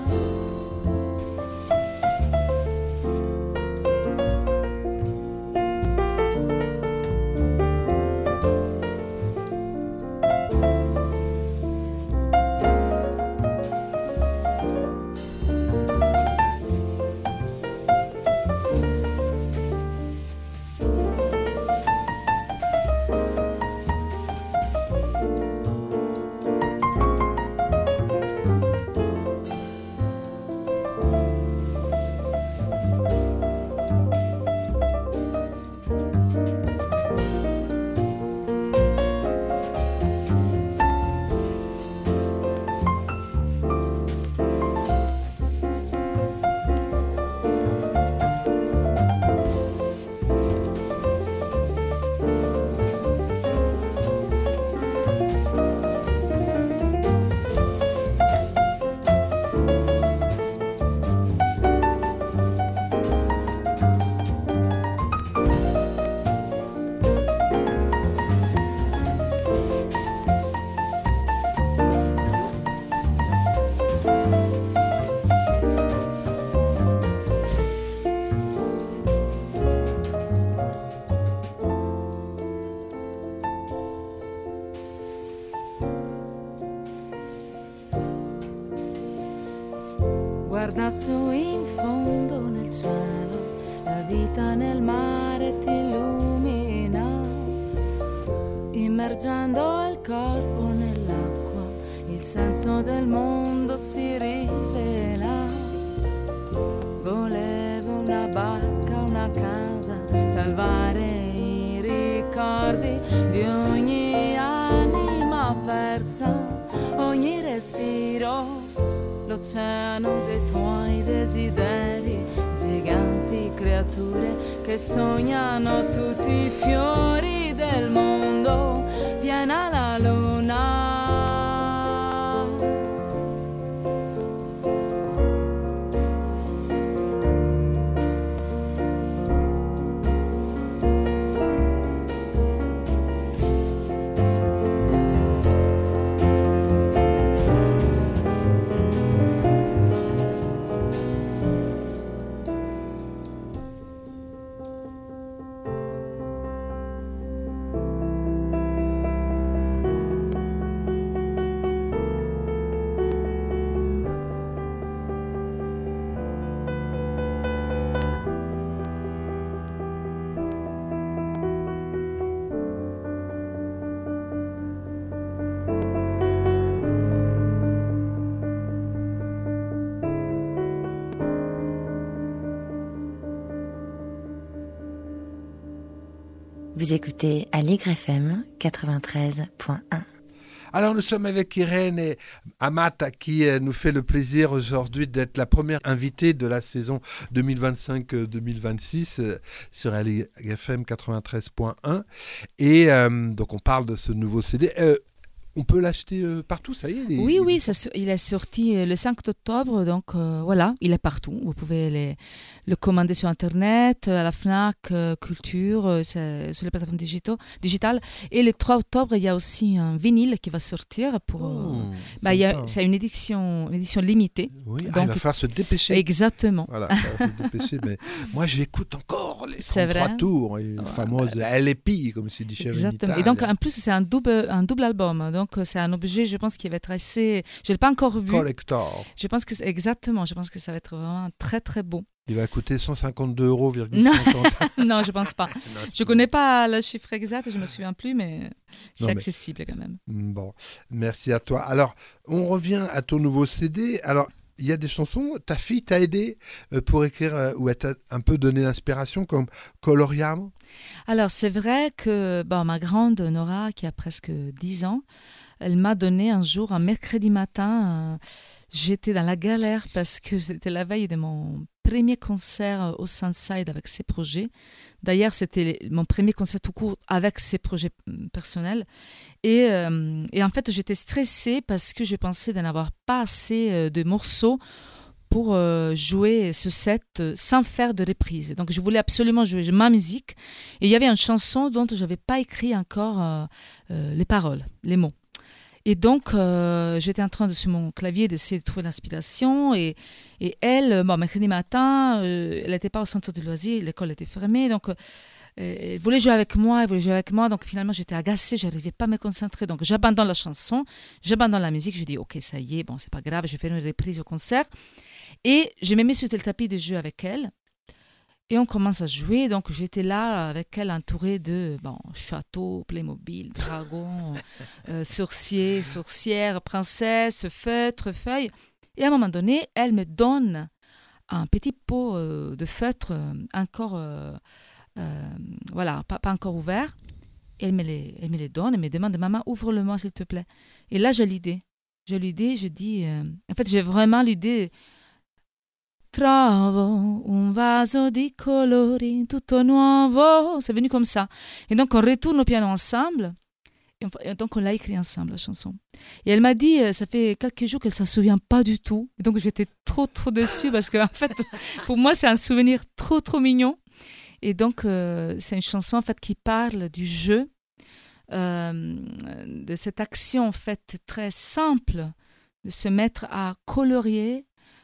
Speaker 9: Guarda su in fondo nel cielo, la vita nel mare ti illumina, immergendo il corpo nell'acqua, il senso del mondo si rivela. Volevo una barca, una casa, salvare i ricordi di ogni anima persa, ogni respiro, l'oceano dei tuoi desideri, giganti creature che sognano tutti i fiori del mondo, piena la luna.
Speaker 10: Vous écoutez Allegre FM 93.1.
Speaker 2: Alors nous sommes avec Irène Amat qui nous fait le plaisir aujourd'hui d'être la première invitée de la saison 2025-2026 sur Allegre FM 93.1. Et donc on parle de ce nouveau CD. On peut l'acheter partout, ça y est.
Speaker 6: Oui, il est sorti le 5 octobre, donc voilà, il est partout. Vous pouvez le commander sur Internet, à la Fnac, Culture, sur les plateformes digitales. Et le 3 octobre, il y a aussi un vinyle qui va sortir. C'est une édition limitée.
Speaker 2: Oui,
Speaker 6: donc,
Speaker 2: il va falloir se dépêcher.
Speaker 6: Exactement.
Speaker 2: Voilà, il va falloir se dépêcher. Mais moi, j'écoute encore les 33 tours, les fameuses LP, comme c'est dit chez
Speaker 6: Exactement. Et donc, en plus, c'est un double album. Donc, c'est un objet, je pense, qui va être assez... Je ne l'ai pas encore vu.
Speaker 2: Collector.
Speaker 6: Je pense que ça va être vraiment très, très beau.
Speaker 2: Il va coûter 152 €.
Speaker 6: Non, je ne pense pas. Je ne connais pas le chiffre exact, je ne me souviens plus, mais c'est accessible quand même.
Speaker 2: Bon, merci à toi. Alors, on revient à ton nouveau CD. Alors, il y a des chansons, ta fille t'a aidé pour écrire, ou elle t'a un peu donné l'inspiration, comme Coloriamo?
Speaker 6: Alors, c'est vrai que ma grande Nora, qui a presque 10 ans, elle m'a donné un jour, un mercredi matin, j'étais dans la galère parce que c'était la veille de mon premier concert au Sunside avec ses projets. D'ailleurs, c'était mon premier concert tout court avec ses projets personnels. Et en fait, j'étais stressée parce que je pensais d'en avoir pas assez de morceaux pour jouer ce set sans faire de reprise. Donc, je voulais absolument jouer ma musique. Et il y avait une chanson dont je n'avais pas écrit encore les paroles, les mots. Et donc, j'étais en train sur mon clavier d'essayer de trouver l'inspiration. Et elle, mercredi matin, elle n'était pas au centre de loisirs, l'école était fermée. Donc, elle voulait jouer avec moi, Donc, finalement, j'étais agacée, je n'arrivais pas à me concentrer. Donc, j'abandonne la chanson, j'abandonne la musique. Je dis, OK, ça y est, bon, c'est pas grave, je vais faire une reprise au concert. Et je me mets sur le tapis de jeu avec elle. Et on commence à jouer. Donc, j'étais là avec elle, entourée de châteaux, Playmobil, dragons, sorciers, sorcières, princesses, feutres, feuilles. Et à un moment donné, elle me donne un petit pot de feutres encore, pas encore ouvert. Et elle me les donne et me demande, maman, ouvre-le-moi s'il te plaît. Et là, j'ai l'idée. Je dis, en fait, j'ai vraiment l'idée. Trovo un vaso di colori tutto nuovo. C'est venu comme ça. Et donc, on retourne au piano ensemble. Et donc, on l'a écrit ensemble, la chanson. Et elle m'a dit, ça fait quelques jours qu'elle ne s'en souvient pas du tout. Et donc, j'étais trop déçue parce qu'en fait, pour moi, c'est un souvenir trop mignon. Et donc, c'est une chanson, en fait, qui parle du jeu, de cette action, en fait, très simple, de se mettre à colorier,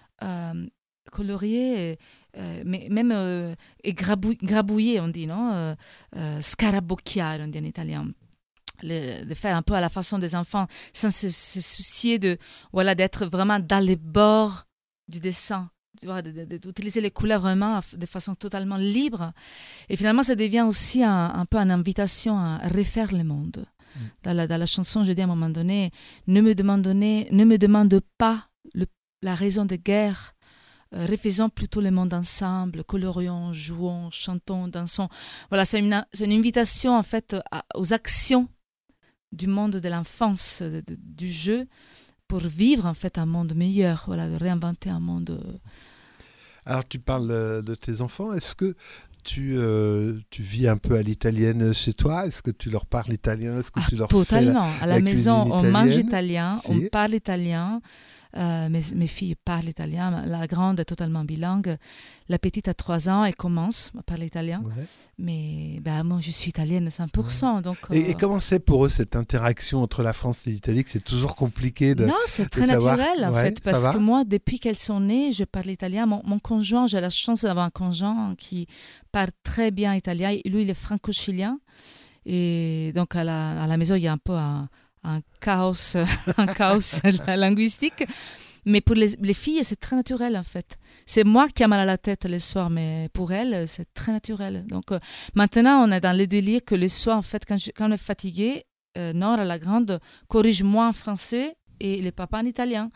Speaker 6: mais même grabouiller, on dit, non? Scarabocchiare, on dit en italien. De faire un peu à la façon des enfants, sans se soucier d'être vraiment dans les bords du dessin, d'utiliser les couleurs vraiment de façon totalement libre. Et finalement, ça devient aussi un peu une invitation à refaire le monde. Dans la chanson, je dis à un moment donné, ne me demande pas la raison de guerre. Refaisons plutôt le monde ensemble, colorions, jouons, chantons, dansons. Voilà, c'est une invitation en fait aux actions du monde de l'enfance, du jeu, pour vivre en fait un monde meilleur, de réinventer un monde.
Speaker 2: Alors tu parles de tes enfants, est-ce que tu vis un peu à l'italienne chez toi? Est-ce que tu leur parles italien? Est-ce que tu leur
Speaker 6: totalement.
Speaker 2: fais
Speaker 6: À la maison, on mange italien,
Speaker 2: si.
Speaker 6: On parle italien. Mes filles parlent italien. La grande est totalement bilingue. La petite a 3 ans, elle commence à parler italien. Ouais. Mais moi, je suis italienne 100%. Ouais. Donc,
Speaker 2: et comment c'est pour eux cette interaction entre la France et l'Italie? C'est toujours compliqué de.
Speaker 6: Non, c'est très naturel en fait. Parce que moi, depuis qu'elles sont nées, je parle italien. Mon conjoint, j'ai la chance d'avoir un conjoint qui parle très bien italien. Lui, il est franco-chilien. Et donc, à la maison, il y a un peu un chaos linguistique. Mais pour les filles, c'est très naturel en fait. C'est moi qui ai mal à la tête le soir, mais pour elles, c'est très naturel. Donc maintenant, on est dans le délire que le soir, en fait, quand on est fatigué, Nora, la grande, corrige moi en français et les papas en italien.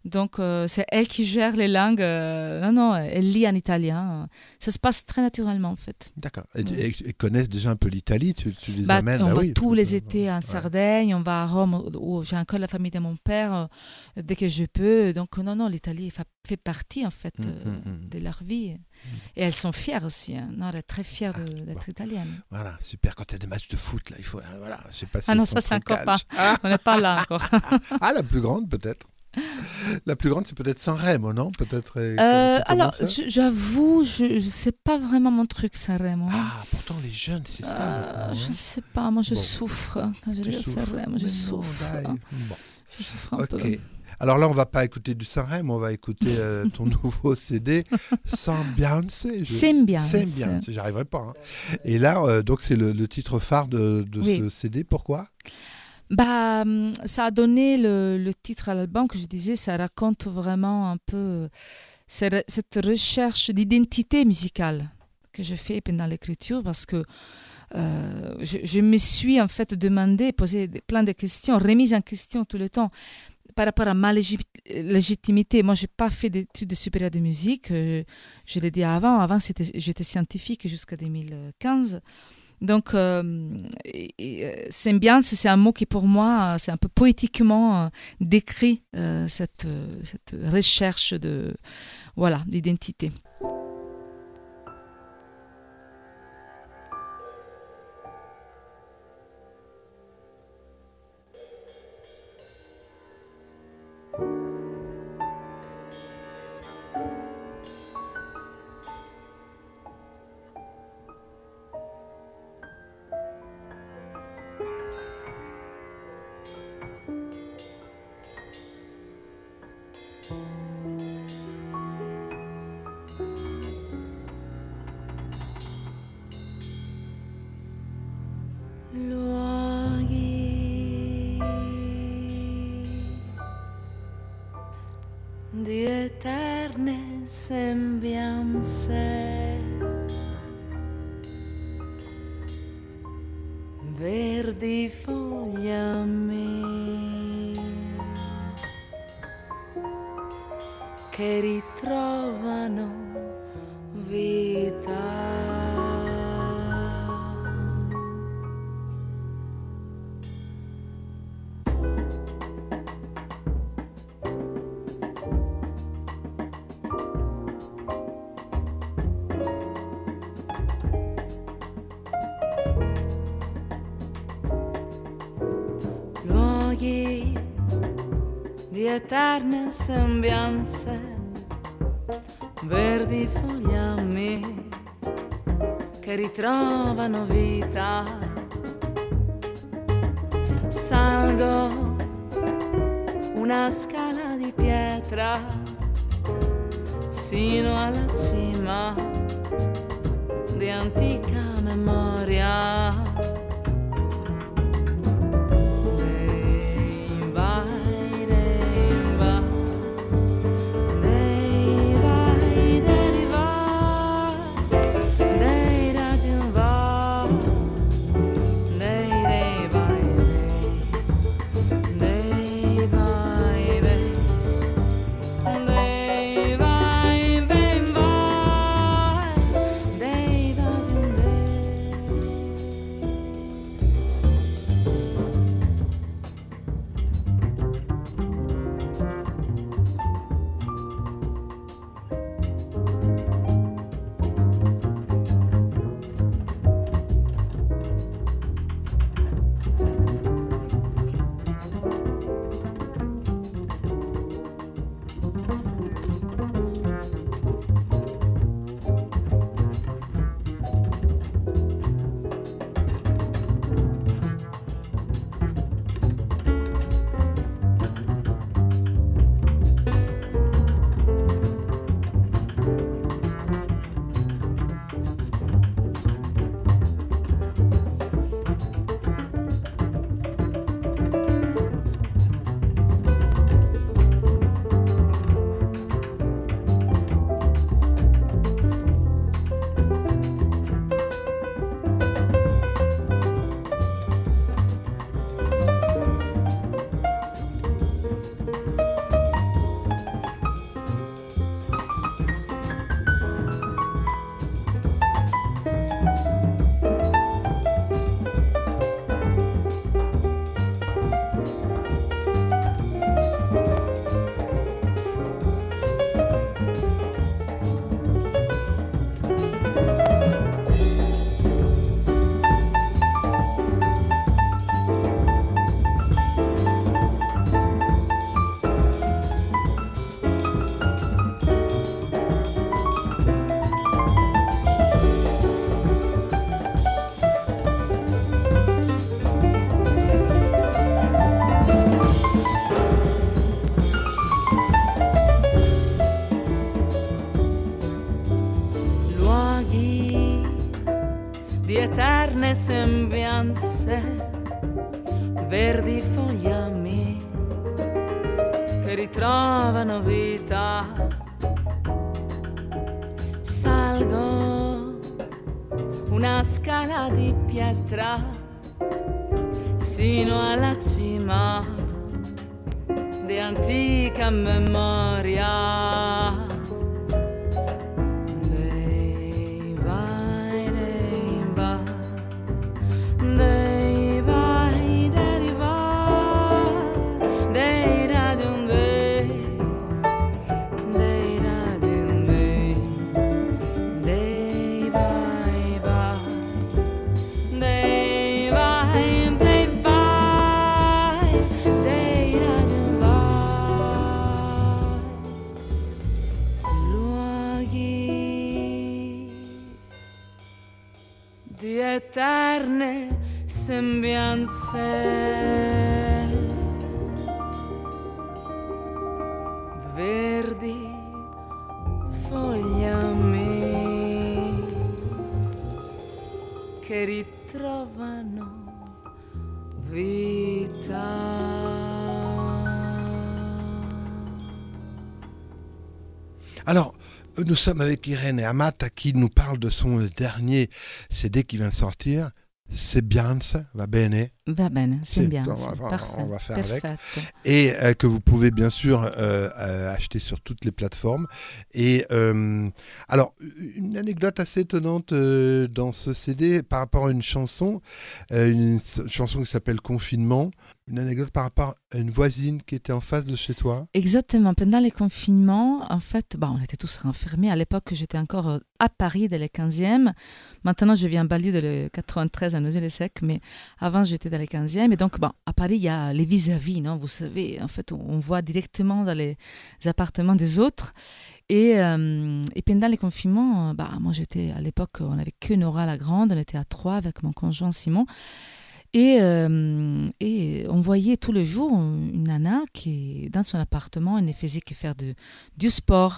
Speaker 6: Donc, c'est elle qui gère les langues. Non, elle lit en italien. Ça se passe très naturellement, en fait.
Speaker 2: D'accord. Et connaissent déjà un peu l'Italie, tu les amènes.
Speaker 6: On va tous les étés en Sardaigne, on va à Rome, où j'ai encore la famille de mon père, dès que je peux. Donc, non, l'Italie fait partie, en fait, de leur vie. Et elles sont fières aussi. Hein. Non, elle est très fière d'être italienne.
Speaker 2: Voilà, super. Quand il y a des matchs de foot, là, il faut... Voilà, je sais pas si
Speaker 6: non, ça, c'est encore pas. On n'est pas là encore.
Speaker 2: La plus grande, peut-être. La plus grande, c'est peut-être Sanremo, non? Peut-être.
Speaker 6: Alors, j'avoue, je sais pas vraiment mon truc, Sanremo.
Speaker 2: Pourtant les jeunes, c'est ça maintenant.
Speaker 6: Je sais pas, moi je souffre quand je regarde Sanremo, je souffre. Je souffre un peu.
Speaker 2: Alors là, on va pas écouter du Sanremo, on va écouter ton nouveau CD, Sembiance. Sembiance, j'arriverai pas. Hein. Et là, donc c'est le titre phare de ce CD. Pourquoi?
Speaker 6: Ça a donné le titre à l'album que je disais, ça raconte vraiment un peu cette recherche d'identité musicale que je fais pendant l'écriture, parce que je me suis en fait demandé, posé plein de questions, remise en question tout le temps par rapport à ma légitimité. Moi, je n'ai pas fait d'études supérieures de musique, je l'ai dit avant j'étais scientifique jusqu'à 2015. Donc, Sembiance, c'est un mot qui pour moi, c'est un peu poétiquement décrit cette recherche d'identité.
Speaker 9: Di eterne sembianze, verdi fogliami che ritrovano vita. Di eterne sembianze, verdi fogliami che ritrovano vita. Salgo una scala di pietra sino alla cima di antica memoria. verdi fogliami che ritrovano vita. Salgo una scala di pietra sino alla cima di antica memoria. Dei vai, dei va, dei vai, dei va, dei radium dei, dei radium dei, dei vai, va, dei vai, dei vai, dei radium vai. Luoghi di eterne sembianze, verdi fogliami che ritrovano vita.
Speaker 2: Alors, nous sommes avec Irène et Amata qui nous parle de son dernier CD qui vient de sortir. Sembianze, va bene.
Speaker 6: Va bene, Sembianze.
Speaker 2: On va faire
Speaker 6: Perfetto.
Speaker 2: avec. Et que vous pouvez bien sûr acheter sur toutes les plateformes. Et alors, une anecdote assez étonnante dans ce CD par rapport à une chanson qui s'appelle Confinement. Une anecdote par rapport à une voisine qui était en face de chez toi.
Speaker 6: Exactement. Pendant les confinements, en fait, on était tous renfermés. À l'époque, j'étais encore à Paris, dans les 15e. Maintenant, je vis en banlieue de le 93 à Noisy-le-Sec, mais avant, j'étais dans les 15e. Et donc, à Paris, il y a les vis-à-vis, non ? Vous savez, en fait, on voit directement dans les appartements des autres. Et pendant les confinements, moi, j'étais à l'époque, on n'avait que Nora la Grande, on était à 3 avec mon conjoint Simon. Et on voyait tous les jours une nana qui, dans son appartement, elle ne faisait que faire du sport,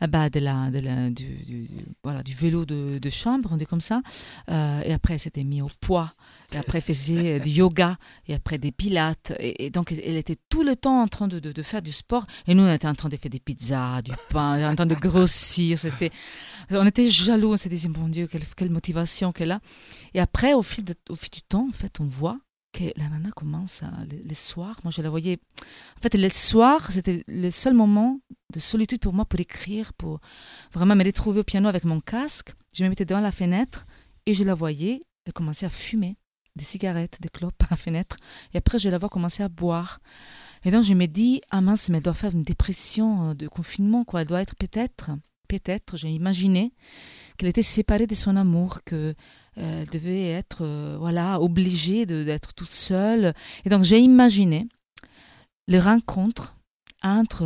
Speaker 6: du vélo de chambre, on dit comme ça. Et après, elle s'était mise au poids. Et après, elle faisait du yoga. Et après, des pilates. Et donc, elle était tout le temps en train de faire du sport. Et nous, on était en train de faire des pizzas, du pain, en train de grossir. On était jaloux. On se disait, mon Dieu, quelle motivation qu'elle a. Et après, au fil du temps, en fait, on voit que la nana commence les soirs. Moi, je la voyais. En fait, les soirs, c'était le seul moment de solitude pour moi pour écrire, pour vraiment me retrouver au piano avec mon casque. Je me mettais devant la fenêtre et je la voyais. Elle commençait à fumer des cigarettes, des clopes par la fenêtre. Et après, je la vois commencer à boire. Et donc, je me dis, ah mince, mais elle doit faire une dépression de confinement, quoi. Elle doit être peut-être, j'ai imaginé qu'elle était séparée de son amour, qu'elle devait être obligée d'être toute seule. Et donc, j'ai imaginé les rencontres entre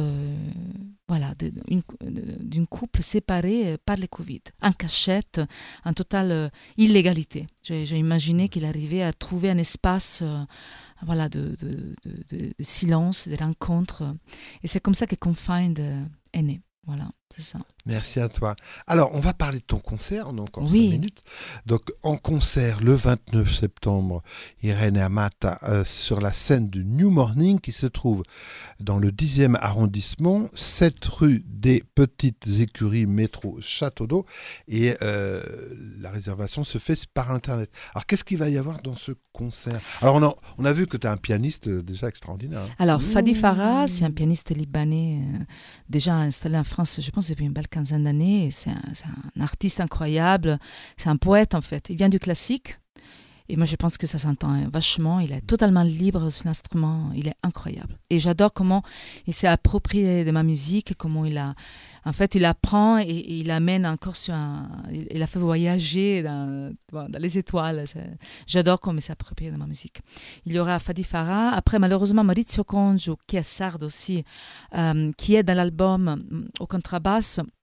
Speaker 6: d'une couple séparée par le Covid, en cachette, en totale illégalité. J'ai imaginé qu'il arrivait à trouver un espace de silence, de rencontres. Et c'est comme ça que Confined est né. Voilà, c'est ça.
Speaker 2: Merci à toi. Alors, on va parler de ton concert, on a encore 5 minutes. Donc, en concert, le 29 septembre, Irène et Amata sur la scène du New Morning qui se trouve dans le 10e arrondissement, 7 rue des Petites Écuries, métro Château d'Eau. Et la réservation se fait par Internet. Alors, qu'est-ce qu'il va y avoir dans ce concert ? Alors, on a vu que tu es un pianiste déjà extraordinaire.
Speaker 6: Alors, Fadi Farah, c'est un pianiste libanais déjà installé en France, je pense, depuis une belle quinzaine d'années. C'est un artiste incroyable. C'est un poète, en fait. Il vient du classique. Et moi, je pense que ça s'entend vachement. Il est totalement libre sur l'instrument. Il est incroyable. Et j'adore comment il s'est approprié de ma musique, comment il apprend et il amène encore il a fait voyager dans les étoiles. J'adore comment il s'est approprié de ma musique. Il y aura Fadi Farah. Après, malheureusement, Maurizio Congiu, qui est sarde aussi, qui est dans l'album au contrebasse.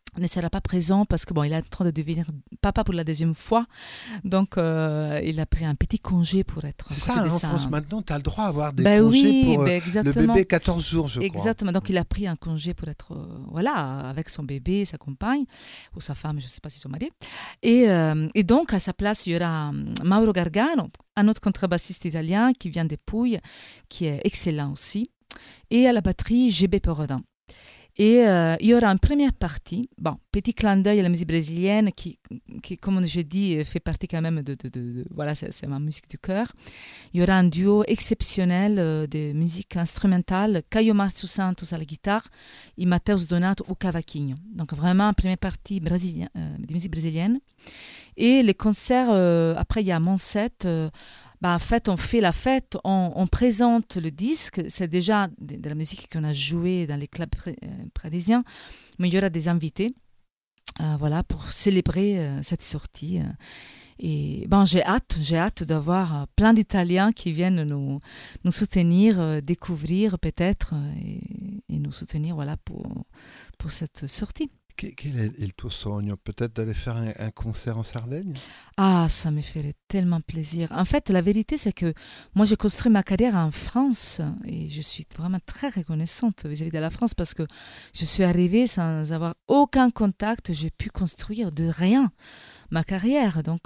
Speaker 6: ne sera pas présent parce que il est en train de devenir papa pour la deuxième fois. Donc, il a pris un petit congé pour être...
Speaker 2: C'est ça, en France, maintenant, tu as le droit d'avoir des congés pour le bébé 14 jours, je crois.
Speaker 6: Exactement. Donc, il a pris un congé pour être avec son bébé, sa compagne, ou sa femme, je ne sais pas si son mari. Et donc, à sa place, il y aura Mauro Gargano, un autre contrebassiste italien qui vient des Pouilles, qui est excellent aussi. Et à la batterie, GB Perodin. Et il y aura une première partie, petit clin d'œil à la musique brésilienne qui comme je dis, fait partie quand même de voilà, c'est ma musique du cœur. Il y aura un duo exceptionnel de musique instrumentale, Caio Márcio Santos à la guitare et Matheus Donato au cavaquinho. Donc vraiment une première partie de musique brésilienne. Et les concerts, après il y a mon set. En fait, on fait la fête, on présente le disque. C'est déjà de la musique qu'on a jouée dans les clubs parisiens, mais il y aura des invités pour célébrer cette sortie. Et j'ai hâte d'avoir plein d'Italiens qui viennent nous soutenir, découvrir peut-être et nous soutenir pour cette sortie.
Speaker 2: Quel est le tuo sogno? Peut-être d'aller faire un concert en Sardaigne?
Speaker 6: Ah, ça me ferait tellement plaisir. En fait, la vérité, c'est que moi, j'ai construit ma carrière en France et je suis vraiment très reconnaissante vis-à-vis de la France parce que je suis arrivée sans avoir aucun contact. J'ai pu construire de rien ma carrière. Donc,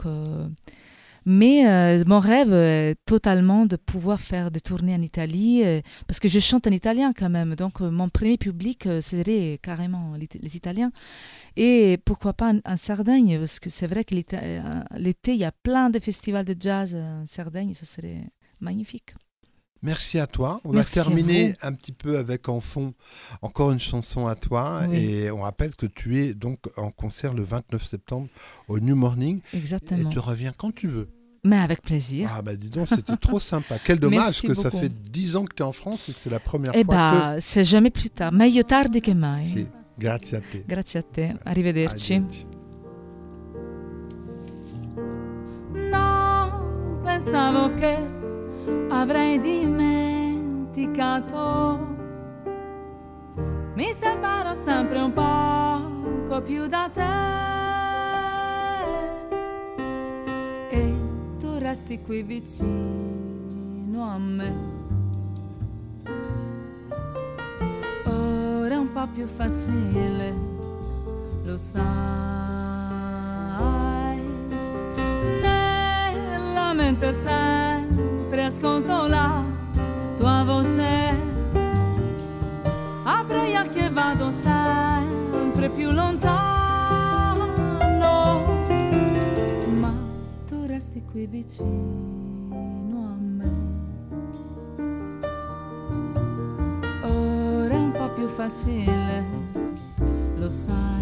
Speaker 6: mais mon rêve est totalement de pouvoir faire des tournées en Italie parce que je chante en italien quand même. Donc, mon premier public serait carrément les Italiens. Et pourquoi pas en Sardaigne, parce que c'est vrai que l'été, il y a plein de festivals de jazz en Sardaigne et ça serait magnifique.
Speaker 2: Merci à toi. On
Speaker 6: Merci
Speaker 2: va terminer un petit peu avec en fond encore une chanson à toi. Oui. Et on rappelle que tu es donc en concert le 29 septembre au New Morning.
Speaker 6: Exactement.
Speaker 2: Et tu reviens quand tu veux.
Speaker 6: Mais avec plaisir.
Speaker 2: Ah dis donc, c'était trop sympa. Quel dommage. Merci que beaucoup. Ça fait 10 ans que tu es en France et que c'est la première fois que...
Speaker 6: c'est jamais plus tard. Meglio tardi che mai.
Speaker 2: Sì. Grazie a te.
Speaker 6: Grazie a te. Arrivederci.
Speaker 9: No, pensavo che avrei dimenticato. Mi separo sempre un poco più da te. E tu resti qui vicino a me. Ora è un po' più facile, lo sai. Nella mente sempre ascolto la tua voce. Apro gli occhi e vado sempre più lontano. Ma tu resti qui vicino a me. Ora è un po' più facile, lo sai.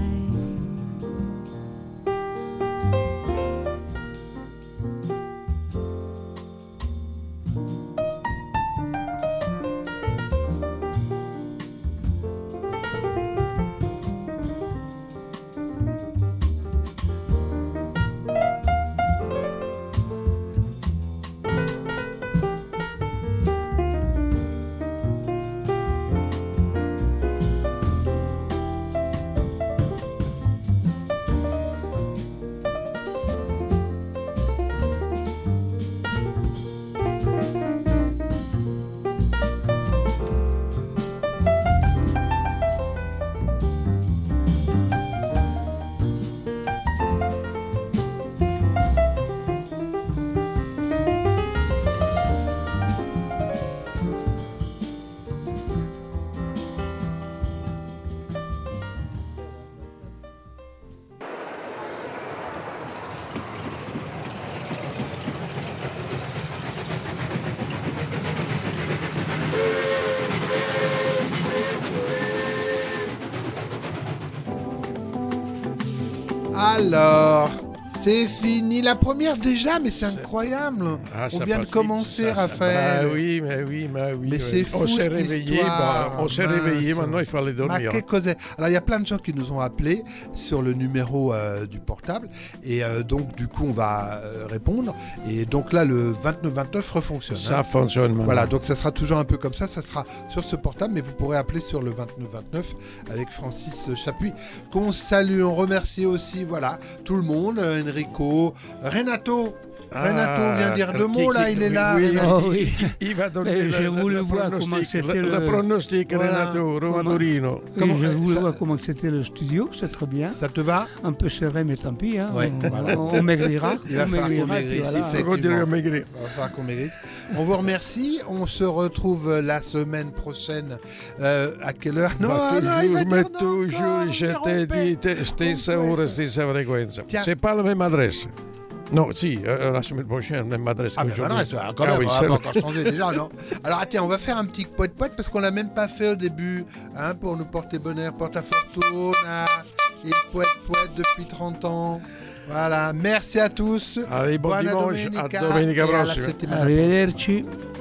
Speaker 2: Alors, C'est fini la première déjà, mais c'est incroyable. On vient de commencer, Raphaël.
Speaker 11: Oui.
Speaker 2: Mais c'est fou,
Speaker 11: on s'est
Speaker 2: cette
Speaker 11: réveillé,
Speaker 2: histoire.
Speaker 11: on s'est réveillé, maintenant il fallait dormir.
Speaker 2: Alors il y a plein de gens qui nous ont appelés sur le numéro du portable et donc du coup on va répondre et donc là le 29-29 refonctionne.
Speaker 11: Ça fonctionne maintenant.
Speaker 2: Voilà, donc ça sera toujours un peu comme ça sera sur ce portable, mais vous pourrez appeler sur le 29-29 avec Francis Chapuis qu'on salue, on remercie aussi tout le monde, Enrico, Renato vient dire deux mots là, il est là.
Speaker 11: Oui. Il va donner le pronostic, Renato Romadorino.
Speaker 12: Je voulais voir comment c'était le studio, c'est très bien.
Speaker 2: Ça te va?
Speaker 12: Un peu serré, mais tant pis. Hein.
Speaker 2: Ouais,
Speaker 12: on maigrira.
Speaker 2: Il va falloir qu'on maigrisse. On vous remercie. On se retrouve la semaine prochaine. À quelle heure?
Speaker 11: Toujours, je t'ai dit, stessa ora, stessa frequenza. C'est pas la même adresse. Non, si, la semaine prochaine, même adresse qu'aujourd'hui.
Speaker 2: Quand même, on va pas encore changer déjà, non? Alors, tiens, on va faire un petit poète-poète parce qu'on l'a même pas fait au début, pour nous porter bonheur, porta fortuna, il poète depuis 30 ans. Voilà, merci à tous.
Speaker 11: Allez, bon dimanche, a domenica prossima.
Speaker 12: Arrivederci.